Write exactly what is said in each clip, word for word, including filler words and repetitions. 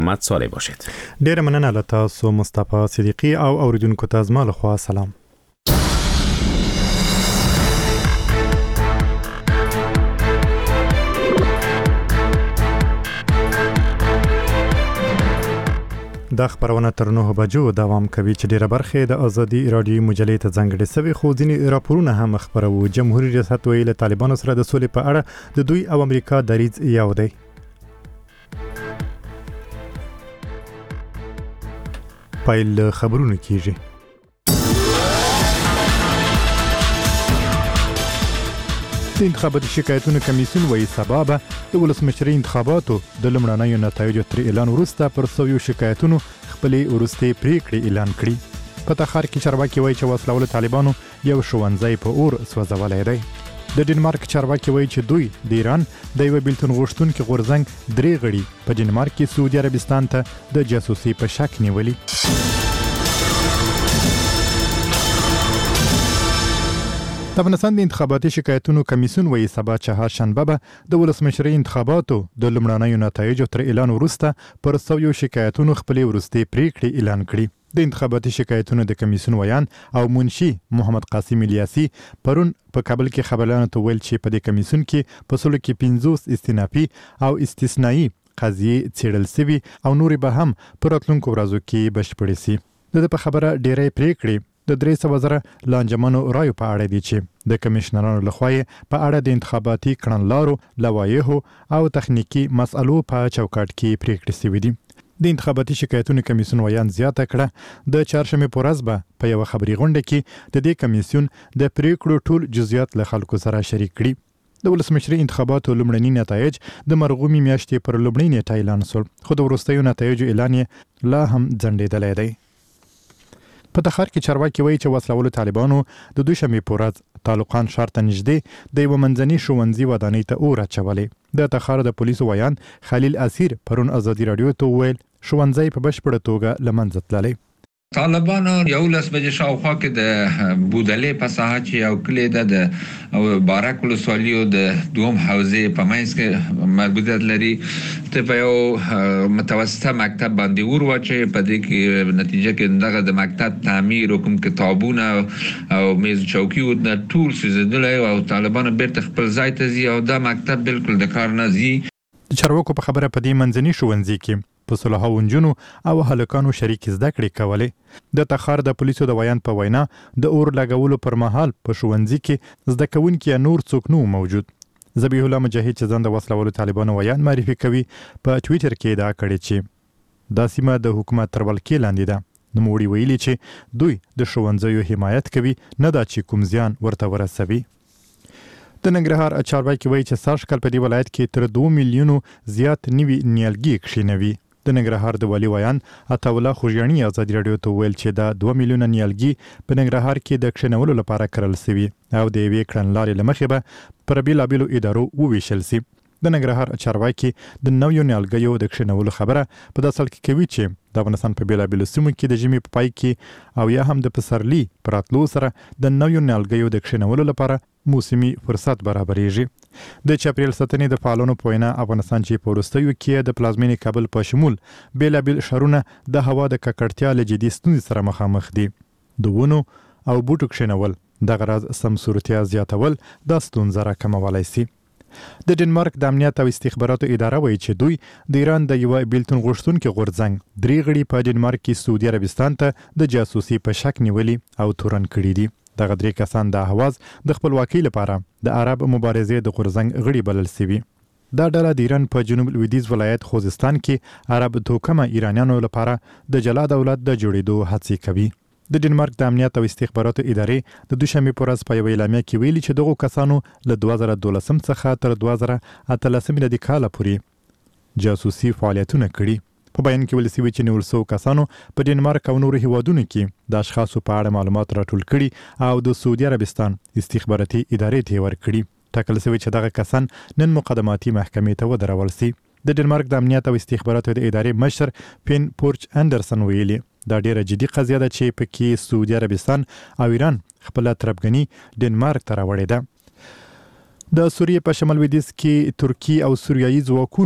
مت صالح باشید. ډیر مننه له تاسو مصطفی صدیقی او اوریدونکو ته زما له خوا سلام. دا خبرونه تر نهه بجو دوام کوي چې ډیره برخه د ازادي رادیو مجلې ته ځانګړې سوي خو ځینې راپورونه هم خبرو. جمهوریت ریاست ویل طالبانو سره د سولې په اړه د دوی او امریکا دریځ یو دی. پایل خبرونه کیږي. د انتخاباتي شکایتونو کمیسیون وایي سبا به د ولسمشرۍ انتخاباتو د لومړنیو نتایجو تر اعلان وروسته پر سویو شکایتونو خپلې وروستۍ پریکړې اعلان کړي. په تخار کې چارواکي وایي چې وسله والو طالبانو یو ښوونځی په اور سوځولی دی. د ډنمارک چارواکي وایي چې دوی د ایران د یو بیلتون غوښتونکي غورځنګ درې غړي په ډنمارک کې سعودي عربستان ته د جاسوسي په شک نیولي. د افغانستان د انتخاباتي شکایتونو کمیسیون وایي سبا چهارشنبه به د ولسمشرۍ انتخاباتو د لومړنیو نتایجو تر اعلان وروسته پر سویو شکایتونو خپلې وروستۍ پریکړې اعلان کړي. د انتخاباتي شکایتونو د کمیسیون ویان او منشي محمد قاسم الیاسي پرون په کابل کې خبريالانو ته ویل چې په دې کمیسیون کې په سلو کې پنځوس استینافي او استثنایی قضیې څیړل شوي او نورې به هم په راتلونکو ورځو کې بشپړې شي. د په خبره ډیرې پریکړې د درې سوه زره لانجمنو رایو په اړه دي چې د کمشنرانو لخوا په اړه د انتخاباتي کړنلارو، لوایحو او تخنیکی مسالو په چوکاټ کې پریکړې شوې دي. د انتخاباتي شکایتونو کمیسیون ویان زیاته کړه د چهارشنبې په ورځ به په یوه خبري غونډه کې د دې کمیسیون د پریکړو ټول جزئیات له خلکو سره شریک کړي. د ولسمشرۍ انتخاباتو لومړني نتایج د مرغومي میاشتې پر لومړۍ نیټه اعلان شول، خو د وروستیو نتایجو اعلان یې لا هم ځنډېدلی دی. په تخار کې چارواکي وایي چې وسله والو طالبانو د دوشنبې په ورځ تعلقان ښار ته نږدې د یوه منځني ښوونځي ودانۍ ته اور اچولی. د تخار د پولیسو ویان خلیل اسیر پرون ازادي راډیو ته وویل ښوونځی په بشپړه توګه له منځه تللی. طالبانو یولس بجې شاوخوا کې د بودلې په ساحه چې یو کلی ده د بارک ولسوالیو د دوم حوزې په منځ کې مربوطیت لري. ته په یو متوسطه مکتب باندې اور واچوي، په دې کې نتیجه کې دغه د مکتب تعمیر او کوم کتابونه او میز چوکي ټول سوځېدلی او طالبانو بیرته خپل ځای ته ځي او دا مکتب بالکل د کار نه ځي. د چارواکو په خبره په دې منځني ښوونځي کې په سلهاوو نجونو او هلکانو شریک زده کړې کولې. د تخار د پولیسو د ویان په وینا د اور لګولو پر مهال په ښوونځي کې زده کوونکي نور څوک نه موجود. ذبیح الله مجاهد چې ځان د وسله والو طالبانو ویان معرفي کوي په ټویټر کې ادعا کړې چې دا سیمه د حکومت تر ولکې لاندې ده. نوموړي ویلي چې دوی د ښوونځیو حمایت کوي، نه دا چې کوم زیان ورته ورسوي. د ننګرهار چارواکي وایي چې سږ کال په دې ولایت کې تر دوه میلیونو زیات نوي نیالګي کښېنوي. د ننګرهار د والي ویان عطاالله خوږیاڼي ازادي راډیو ته ویل چې دا دوه میلیونه نیالګي په ننګرهار کې د کښېنولو لپاره کرل شوي او د یوې کړنلارې له مخې به پر بېلابېلو ادارو وویشل شي. د ننګرهار چارواکي د نویو نیالګیو د کښېنولو خبره په داسې حال کې کوي چې د افغانستان په بېلابېلو سیمو کې د ژمي په پای کې او یا هم د پسرلي په راتلو سره د نویو نیالګیو د کښېنولو لپاره موسمي فرصت برابرېږي. د چاپیریال ساتنې د فعالانو په وینا افغانستان چې په وروستیو کې د پلازمینې کابل په شمول بېلابېل ښارونه د هوا د ککړتیا له جدي ستونزې سره مخامخ دي. د ونو او بوټو کښېنول دغه راز سمسورتیا زیاتول دا ستونزه راکمولی شي. د ډنمارک د امنیت او استخباراتو اداره وایي چې دوی د ایران د یوه بیلتون غوښتونکي غورځنګ درې غړي په ډنمارک کې سعودي عربستان ته د جاسوسي په شک نیولي او تورن کړي دي. دغه درې کسان د اهواز د خپلواکۍ لپاره د عرب مبارزې د غورځنګ غړي بلل شوي. دا ډله د ایران په جنوب لویدیځ ولایت خوزستان کې عرب توکمه ایرانیانو لپاره د جلا دولت د جوړېدو هڅې کوي. د ډنمارک د امنیت او استخباراتو ادارې د دوشنبې په ورځ په یوه اعلامیه کې ویلي چې دغو کسانو له دوه زره دولسم څخه تر دوه زره اتلسم میلادي کاله پورې جاسوسي فعالیتونه کړي. په بیان کې ویل شوي چې نیول شوو کسانو په ډنمارک او نورو هیوادونو کې د اشخاصو په اړه معلومات راټول کړي او د سعودي عربستان استخباراتي ادارې ته یې ورکړي. ټاکل شوي چې دغه کسان نن مقدماتي محکمې ته ودرول شي. د ډنمارک د امنیت او استخباراتو د ادارې مشر پین پورچ اندرسن ویلي دا ډیره جدي قضیه ده چې پکې سعودي عربستان او ایران خپله تربګني ډنمارک ته راوړې ده. د سوریې په شمال لویدیځ کې ترکي او سوریایي ځواکونو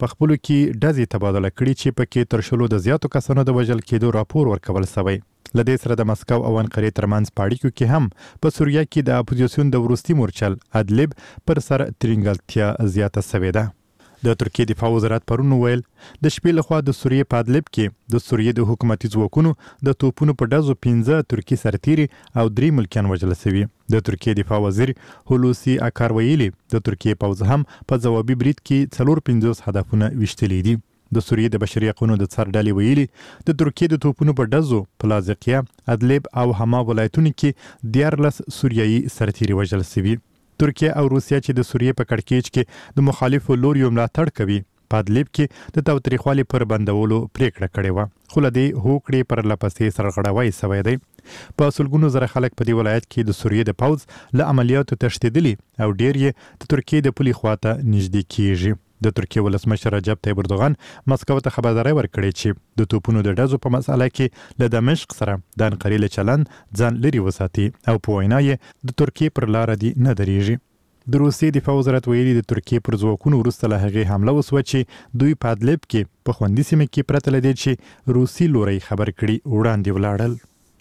په خپلو کې ډزې تبادله کړي چې پکې تر شلو د زیاتو کسانو د وژل کېدو راپور ورکول شوی. له دې سره د مسکو او انقرې ترمنځ په اړیکو کې هم په سوریه کې د اپوزیسیون د وروستي مورچل ادلب پر سر ترینګلتیا زیاته شوې ده. د ترکیې دفاع وزارت پرون ویل د شپې لخوا د سوریې په ادلب کې د سوریې د حکومتي ځواکونو د توپونو په ډزو پنځه ترکي سرتیري او درې ملکیان وژل شوي. د ترکیې دفاع وزیر هولوسی اکار ویلي د ترکیې پوځ هم په ځوابي برید کې څلور پنځوس هدفونه ویشتلي دي. د سوریې د بشري حقوقو د څار ډلې ویلي د ترکیې د توپونو په ډزو په لاذقیه، ادلب او حما ولایتونو کې دیارلس سوریایي سرتیري وژل شوي. ترکیه او روسیه چې د سوریې په کړکېچ کې د مخالفو لوریو ملاتړ کوي په ادلب کې د تاوتریخوالي پر بندولو پریکړه کړې وه، خو له دې هوکړې پر لپسې سرغړاوی شوی دی. په سلګونو زره خلک په دې ولایت کې د سوریې د پوځ له عملیاتو تښتېدلي او ډېر یې د ترکیې د پولې خواته نږدې کیږي. د ترکیې ولسمشر رجب طیب اردوغان مسکو ته خبرداری ورکړې چې د توپونو د ډزو په مسأله کې له دمشق سره د انقرې له چلند ځان لرې وساتي او په وینا یې د ترکیې پر لاره دي نه درېږي. د روسیې دفاع وزارت ویلي د ترکیې پر ځواکونو وروسته له هغې حمله وسوه چې دوی په ادلب کې په خوندي سیمه کې پرته له دې چې روسي لوری خبر کړي وړاندې ولاړل.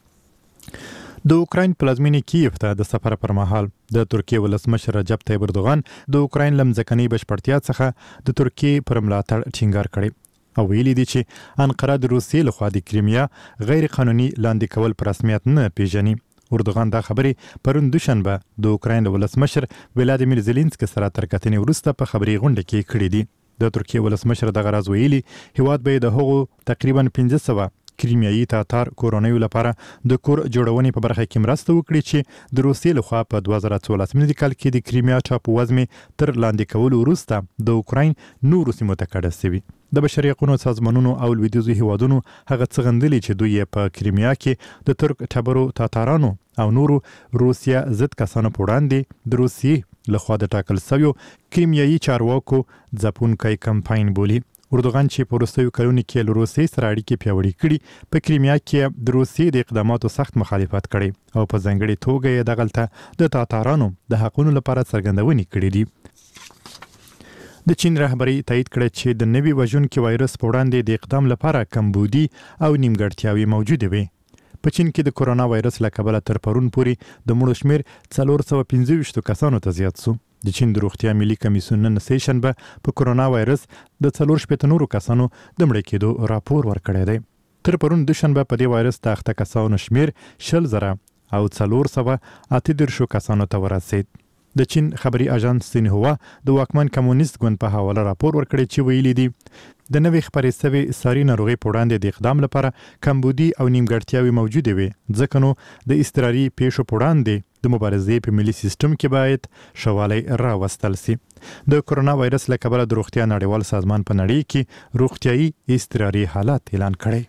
د اوکراین پلازمینې کیف ته د سفر پر مهال د ترکیې ولسمشر رجب طیب اردوغان د اوکراین لمځکنۍ بشپړتیا څخه د ترکیې پر ملاتړ ټینګار کړی او ویلي دي چې انقره د روسیې لخوا د کریمیا غیر قانوني لاندې کول په رسمیت نه پیژني. اردوغان دا خبرې پرون دوشنبه د اوکراین ولسمشر ولادیمیر زيلنسکي سره تر کتنې وروسته په خبري غونډه کې کړې دي. د ترکیې ولسمشر دغه راز ویلي هیواد به د هغو تقریبا پنځه سوه کریمیایي تاتار کورنیو لپاره د کور جوړونې په برخه کې مرسته وکړي چې د روسیې لخوا په دوه زره څوارلس کال کې د کریمیا ټاپووزمې تر لاندې کولو وروسته د اوکراین نورو سیمو ته کډه شوي. د بشري حقوقو سازمانونو او لویدیځو هیوادونو هغه څه غندلي چې دوی په کریمیا کې د ترک ټبرو تاتارانو او نورو روسیا ضد کسانو په وړاندې د روسیې لخوا د ټاکل شویو کریمیایي چارواکو ځپونکی کمپاین بولي. اردوغان چې په وروستیو کلونو کې له روسیې سره اړیکې پیاوړې کړي په کریمیا کې د روسیې د اقداماتو سخت مخالفت کړي او په ځانګړې توګه یې دغلته د تاتارانو د حقونو لپاره څرګندونې کړې دي. د چین رهبري تایید کړی چې د نوي وژونکي وایرس په وړاندې د اقدام لپاره کمبودي او نیمګړتیاوې موجودې وي. په چین کې د کورونا وایرس له کبله تر پرون پورې د مړو شمیر څلور سوه پنځه ویشت کسانو ته زیات شو. د چین د روغتیا ملي کمیسیون نن سه شنبه په کورونا وایرس د څلور شپېته نورو کسانو د مړه کېدو راپور ورکړی دی. تر پرون دوشنبه په دې وایرس د اخته کسانو شمیر شل زره او څلور سوه اته دېرشو کسانو ته ورسید. د چین خبري اژانس سینهوا د واکمن کمونیست ګوند په حواله راپور ورکړی چې ویلي دي د نوې خپرې شوې ساري ناروغۍ په وړاندې د اقدام لپاره کمبودي او نیمګړتیاوې موجودې وي، ځکه نو د اضطراري پیښو په وړاندې د مبارزې په ملي سیستم کې باید شوالی راوستل سي. د کورونا وایرس له کبله د روغتیا نړیوال سازمان په نړۍ کې روغتیايي اضطراري حالت اعلان کړی.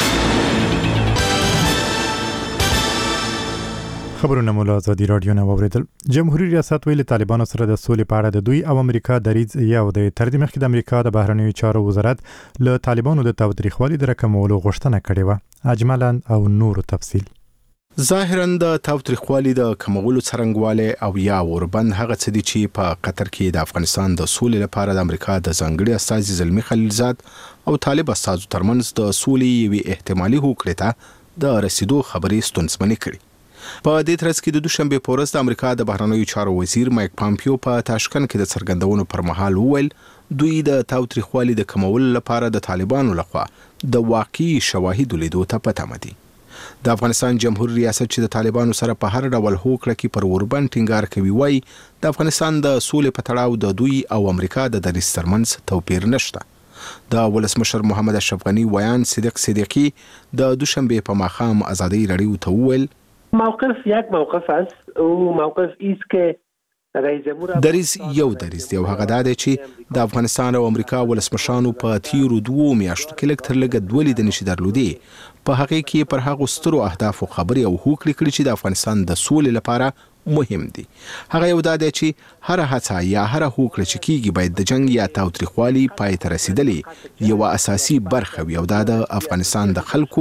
خبرونه مو له ازادي راډیو نه واوریدل. جمهوریت ریاست ویلي طالبانو سره د سولې په اړه د دوی او امریکا دریځ یو دی. تر دې مخکې د امریکا د بهرنیو چارو وزارت له طالبانو د تاوتریخوالي د راکمولو غوښتنه کړې وه. اجمالا او نورو تفصیل. ظاهرا د تاوتریخوالي د کمولو څرنګواله او یا وربند هغه څه دي چې په قطر کې د افغانستان د سولې لپاره د امریکا د ځانګړي استازي زلمی خلیلزاد او طالب استازو ترمنځ د سولې یوې احتمالي هوکړې ته د رسیدو خبرې ستونزمنې کړې. په دې ترڅ کې د دوشنبه په ورځ د امریکا د بهرنیو چارو وزیر مایک پامپیو په تاشکند کې د څرګندونو پر مهال وویل دوی د تاوتریخوالي د کمولو لپاره د طالبانو لخوا د واقعي شواهد لیدو ته پټه دي. د افغانستان جمهوریت ریاست چې د طالبانو سره په هر ډول هوکړه کې پر وربند ټینګار کوي وایي د افغانستان د سولې په تړاو د دوی او امریکا د دریځ ترمنځ توپیر نشته. د ولسمشر محمد اشرف غنی ویان صدیق صدیقی د دوشنبه په ماښام ازادي رادیو ته وویل موقف یک موقف است او موقف ایست که رئیس جمهور دریز یو دریز دی او هغه دا دی چې د افغانستان او امریکا ولسمشرانو په تیرو دوو میاشتو کې لږ تر لږه دوه لیدنې شي درلودې په هغه کې پر هغو سترو اهدافو خبرې او هوکړې کړې چې د افغانستان د سولې لپاره مهم دي. هغه یو دا دی چې هر هڅه یا هر هوکړه چې کیږي باید د جنگ یا تاوتریخوالي پای ته رسیدلې یو اساسي برخه وي او دا د افغانستان د خلکو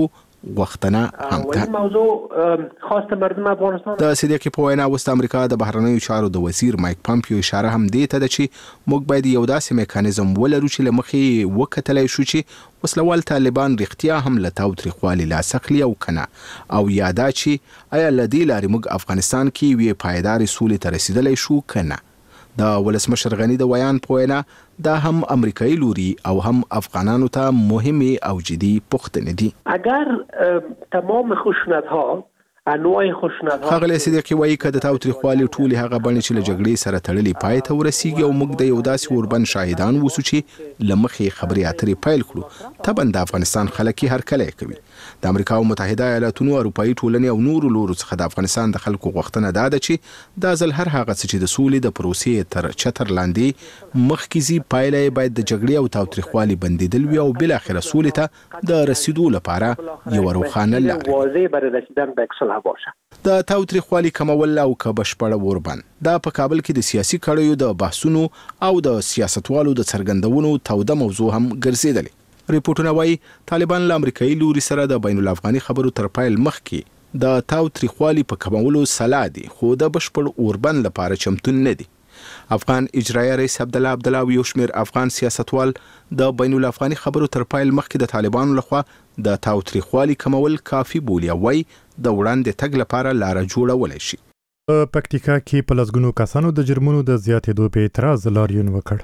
غوښتنه هم ده. موضوع خاص مردم افغانستان د صدیقي په وینا وست امریکا د بهرنیو چارو د وزیر مایک پامپیو اشاره هم دی ته چې موږ باید یو داسې میکانیزم ولرو چې لمخې وکتلای شو چې وسلوال طالبان رښتیا هم له تاوتریخوالي لاس اخلي او کنه او یادا چې آیا لدی لاري موږ افغانستان کې وی پایدار سولې ته رسیدلای شو کنه. د ولسمشر غنی د ویان په وینا دا هم امریکایي لوري او هم افغانانو ته مهمه او جدي پوښتنې دي. اگر تمام خشونت‌ها انواع خشونت‌ها خغلی صدیقي وایي که د تاوتریخوالي ټولې هغه بڼې چې له جګړې سره تړلې پای ته ورسیږي او موږ د یو داسې اوربن شاهدان وسو چې له مخې خبرې اترې پیل کړو طبعا د افغانستان خلک هر کله کوي. د امریکا متحده ایالاتونو اروپאי ټولنې او نورو لورو څخه د افغانستان د خلکو غوښتنه ده چې دا ځل هر هغه څه چې د سولې د پروسې تر چتر لاندې مخکې پایله باید د جګړې او تاوتریخوالي بندیدل وي او بل اخر سولې ته د رسیدو لپاره یو روښانه لار واضح برای رسیدن به اصلاح باشه. د تاوتریخوالي کمول او که بشپړه اوربن دا په کابل کې د سیاسي کړیو د بحثونو او د سیاستوالو د څرګندونو توده موضوع هم ګرځیدلې. ریپورتونه وایي طالبان له امریکایي لوري سره د بین الافغاني خبرو تر پیل مخکې د تاوتریخوالي په کمولو سلا دي خو د بشپړ اوربن لپاره چمتون نه دي. افغان اجرایي رئیس عبدالله عبدالله او یو شمېر افغان سیاستوال د بین الافغاني خبرو تر پیل مخکې د طالبانو لخوا د تاوتریخوالي کمول کافي بولي او وایي د وړاندې تګ لپاره لاره جوړولی شي. په پکتیکا کې په لسګونو کسانو د جرمونو د زیاتېدو په اعتراض لاریون وکړ.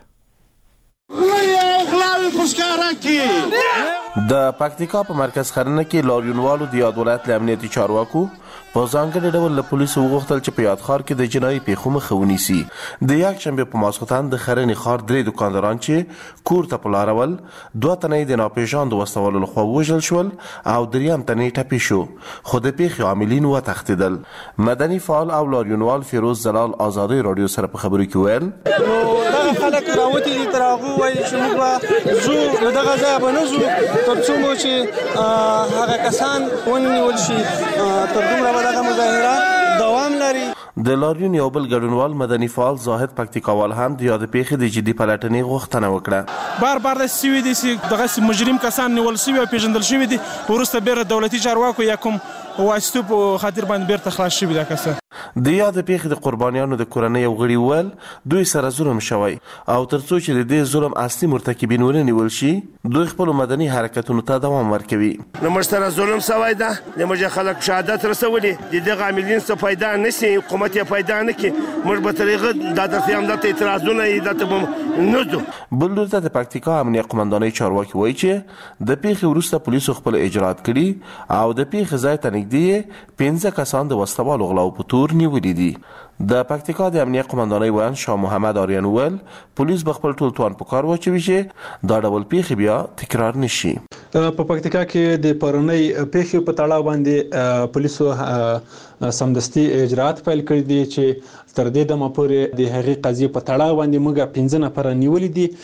د پکتیکا په مرکز خرنه کې لاریونوالو د یاد ولایت له امنیتي چارواکو په ځانګړي ډول له پولیسو وغوښتل چې په یاد ښار کې د جنایي پیښو مخه ونیسي. د یکشنبې په ماسخوتن د خرنې ښار درې دوکانداران چې کور ته په لارول دوه تنه یې د ناپېژاندو وسلوالو لخوا ووژل شول او دریم تنه یې ټپي شو خو د پیښې عاملین وتښتېدل. مدني فعال او لاریونوال فیروز زلال ازادي رادیو سره په خبرو کې ویل دغه خلک راوتي دي تر هغه وایي چې موږ به زو دغه ځای به نه زو تر څو مو چې هغه کسان ونیول شي تر دومره دغه مظاهره دوام لري. د لاریون یو بل ګډونوال مدني فعال زاهد پکتیکاوال هم د یاد پیښې د جدي پلټنې غوښتنه وکړه. بار بار د سوي دي چې دغه مجرم کسان نیول شوي او پیژندل شوي دي ورسته بیره دولتي چارواکو یا کوم واسطو په خاطر باندې بیرته خلاص شوي دا کسان. د یاد پیښې د قربانیانو د کورنۍ غړي ول دوی سره ظلم شوی او ترڅو چې د دې ظلم اصلي مرتکبین ونیول شي دوی خپل مدني حرکتونو ته دوام ورکوي. نو موږ سره ظلم شوی ده د موږ خلک شهادت رسولي د دغه عاملین څه پیدا نشي حکومت یې پیدا نه کی موږ به طریقه د داسې هم د اعتراضونه یې د نوزو. بل ډول د پکتیکا امنیه قومندانۍ چارواکي وایي چې د پیښې وروسته پولیسو خپل اجرات کړي او د پیښې ځای ته نږدې پنځه کسان د وسلوالو غلاو په تور نیولي دي. د پکتیکا د امنیه قومندانۍ ویان شاه محمد آریان ویل پولیس به خپل ټول توان په کار واچوي چې دا ډول پیښې بیا تکرار نشي. په پکتیکا کې د پرونی پیښې په تړاو باندې پولیسو سمدستي اجرات پیل کړي دي چې تر دې دمه پورې د هغې قضیې په تړاو باندې موږ پنځه نفر نیولي دي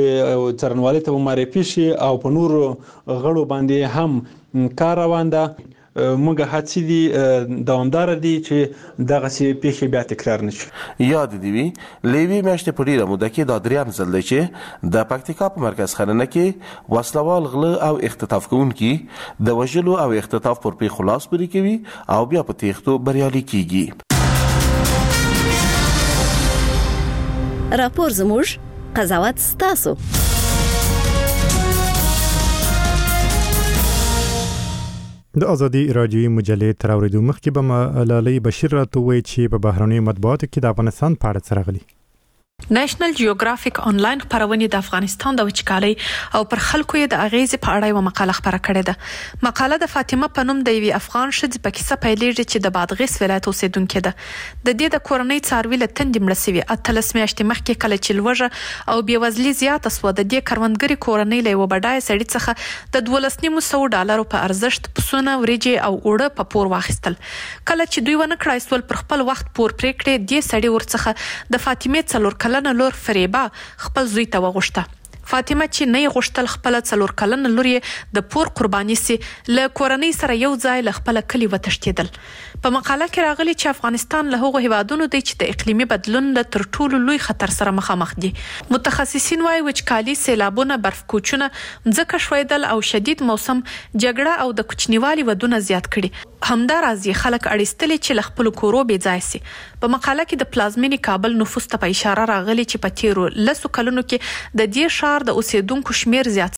چې څارنوالۍ ته معرفي شي او په نورو غړو باندې هم کار روان ده. موږ هڅې دي دوامدار دي چې دغه سي پیښې بیا تکرار نشي. یاد دی وی لیوی میاشتې په ډیره موده کې دا دریم ځل دی چې د پکتیکا په مرکز خرنه کې وسلوال غله او اختطاف کوونکي د وژلو او اختطاف پر پیښو لاس پورې کوي او بیا په تیښتو بریالي کیږي. راپور زموږ قضاوت ستاسو. د ازادي رادیوي مجلې تر اورېدو مخکې به ملالۍ بشیر راته ووایي چې په بهرنیو مطبوعاتو کې د افغانستان په اړه څه راغلي. نېشنل جیوګرافیک آنلاین خبرونه د افغانستان د وچکالۍ او پر خلکو یې د اغیز په اړه یو مقاله خبره کړې ده. مقاله د فاطمه په نوم د یوې افغان ښځې په کیسه پیلېږي چې د بادغیس ولایت اوسیدونکې ده. د دې د کورنۍ څاروي له تندې مړه شوې اتلس میاشتې مخکې کله چې لوږه او بېوزلي زیاته شوه د دې کروندګرې کورنۍ له یوه بډایه سړي څخه د دولس نیم سوه ډالرو په ارزښت پسونه وریجې او اوړه په پور واخیستل. کله چې دوی ونه کړای شول پر خپل وخت پور پرې کړې دې سړي ورڅخه د فاطمې څلور کلنه لور فریبه خپل زوی ته وغوښته. فاطمه چې نه غوښتل خپل څلور کلن لور د پور قرباني سي له کورنۍ سره یو ځای له خپل کلی وتښتیدل. په مقاله کې راغلي چې افغانستان له هغو هیوادونو دی چې د اقلیمي بدلون له تر ټولو لوی خطر سره مخامخ دي. متخصصین وايي وچکالي، سیلابونه، برف کوچونه، ځمکه ښویدل او شدید موسم جګړه او د کوچنیوالي ودونه زیات کړي. همداراز یې خلک اړیستلي چې له خپلو کورو بې ځای سي. په مقاله کې د پلازمینې کابل نفوس ته په اشاره راغلي چې په تیرو لسو کلونو کې د دې ښار د اوسیدونکو شمیر زیات